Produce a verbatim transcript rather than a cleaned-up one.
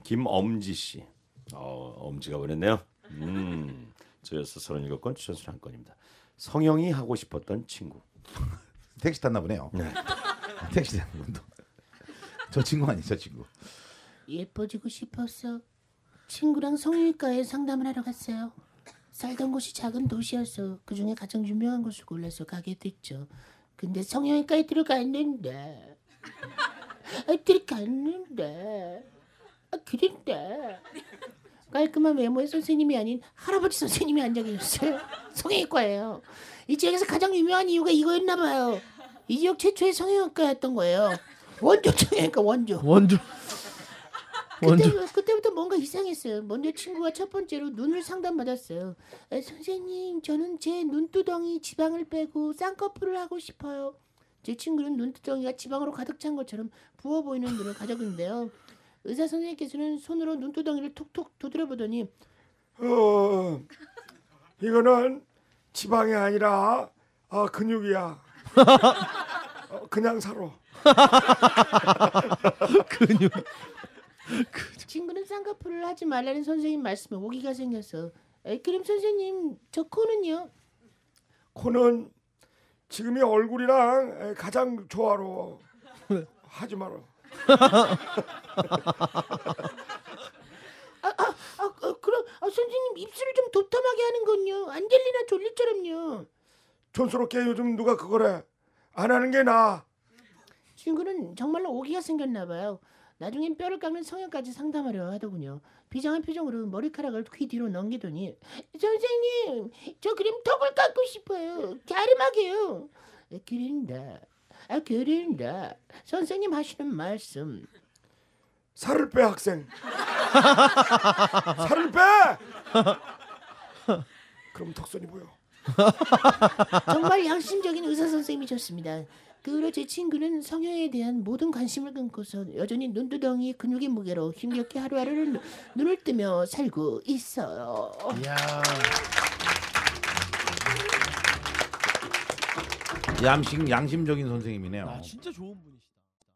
김엄지 씨. 어, 엄지가 보냈네요. 음, 저여서 서른일곱 건 추천술 한 건입니다. 성형이 하고 싶었던 친구. 택시 탔나 보네요. 네. 택시 타는 분도. 저 친구 아니 저 친구. 예뻐지고 싶었어. 친구랑 성형외과에 상담을 하러 갔어요. 살던 곳이 작은 도시여서 그중에 가장 유명한 곳을 골라서 가게 됐죠. 근데 성형외과에 들어갔는데 아, 들어갔는데 아, 그런데 깔끔한 외모의 선생님이 아닌 할아버지 선생님이 앉아 계셨어요. 성형외과예요. 이 지역에서 가장 유명한 이유가 이거였나 봐요. 이 지역 최초의 성형외과였던 거예요. 원조 성형외과 원조. 원조. 그때, 그때부터 뭔가 이상했어요. 먼저 친구가 첫 번째로 눈을 상담받았어요. 에, 선생님, 저는 제 눈두덩이 지방을 빼고 쌍꺼풀을 하고 싶어요. 제 친구는 눈두덩이가 지방으로 가득 찬 것처럼 부어 보이는 눈을 가졌는데요. 의사 선생님께서는 손으로 눈두덩이를 톡톡 두드려보더니 어, 이거는 지방이 아니라 아, 근육이야. 어, 그냥 살아. 근육. 친구는 쌍꺼풀을 하지 말라는 선생님 말씀에 오기가 생겼어. 에, 그럼 선생님, 저 코는요? 코는 지금이 얼굴이랑 가장 조화로워. 하지 마라. 아, 아, 아, 아, 그럼 아, 선생님 입술을 좀 도톰하게 하는 건요. 안젤리나 졸리처럼요. 촌스럽게 요즘 누가 그거래. 안 하는 게 나아. 친구는 정말로 오기가 생겼나 봐요. 나중엔 뼈를 깎는 성형까지 상담하려 하더군요. 비장한 표정으로 머리카락을 귀 뒤로 넘기더니 선생님, 저 그럼 턱을 깎고 싶어요. 갸름하게요. 그런다. 아, 그런다. 선생님 하시는 말씀. 살을 빼 학생. 살을 빼. 그럼 턱선이 보여. 정말 양심적인 의사 선생님이셨습니다. 그 후로 제 친구는 성형에 대한 모든 관심을 끊고서 여전히 눈두덩이 근육의 무게로 힘겹게 하루하루를 눈을 뜨며 살고 있어요. 이야. 양심 양심적인 선생님이네요. 아 진짜 좋은 분이.